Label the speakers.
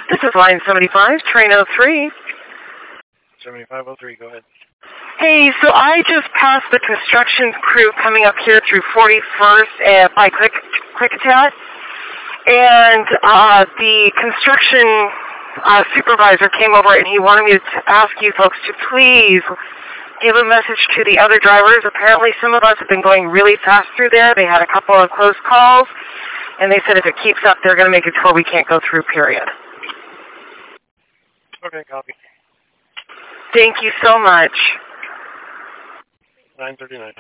Speaker 1: This is line 75, train 03.
Speaker 2: 7503, go ahead.
Speaker 1: Hey, so I just passed the construction crew coming up here through 41st and by Klickitat, and the construction supervisor came over and he wanted me to ask you folks to please give a message to the other drivers. Apparently some of us have been going really fast through there. They had a couple of close calls, and they said if it keeps up, they're going to make it to where we can't go through, period.
Speaker 2: Okay, copy.
Speaker 1: Thank you so much.
Speaker 2: 939.